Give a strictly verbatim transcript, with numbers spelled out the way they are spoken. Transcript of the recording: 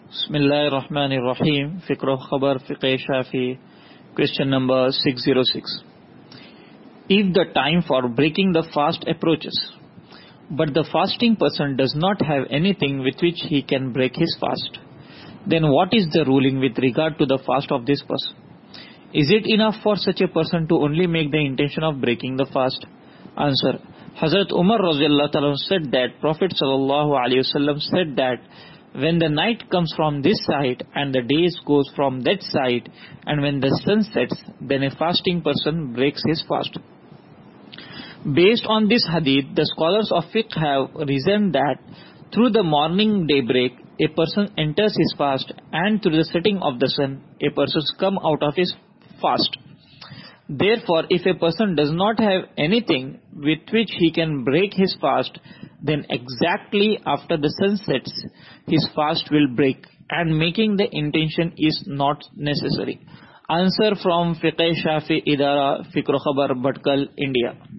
Bismillahir Rahmanir Rahim. Fiqh Khabar Fiqh Shafi. Question number six oh six. If the time for breaking the fast approaches, but the fasting person does not have anything with which he can break his fast, then what is the ruling with regard to the fast of this person? Is it enough for such a person to only make the intention of breaking the fast? Answer. Hazrat Umar Radhiyallahu Ta'ala said that Prophet Sallallahu Alaihi Wasallam said that when the night comes from this side and the day goes from that side, and when the sun sets, then a fasting person breaks his fast. Based on this hadith, the scholars of fiqh have reasoned that through the morning daybreak, a person enters his fast, and through the setting of the sun, a person comes out of his fast. Therefore, if a person does not have anything with which he can break his fast, then exactly after the sun sets, his fast will break, and making the intention is not necessary. Answer from Fiqh Shafi Idara, Fiqh Khabar, Bhatkal, India.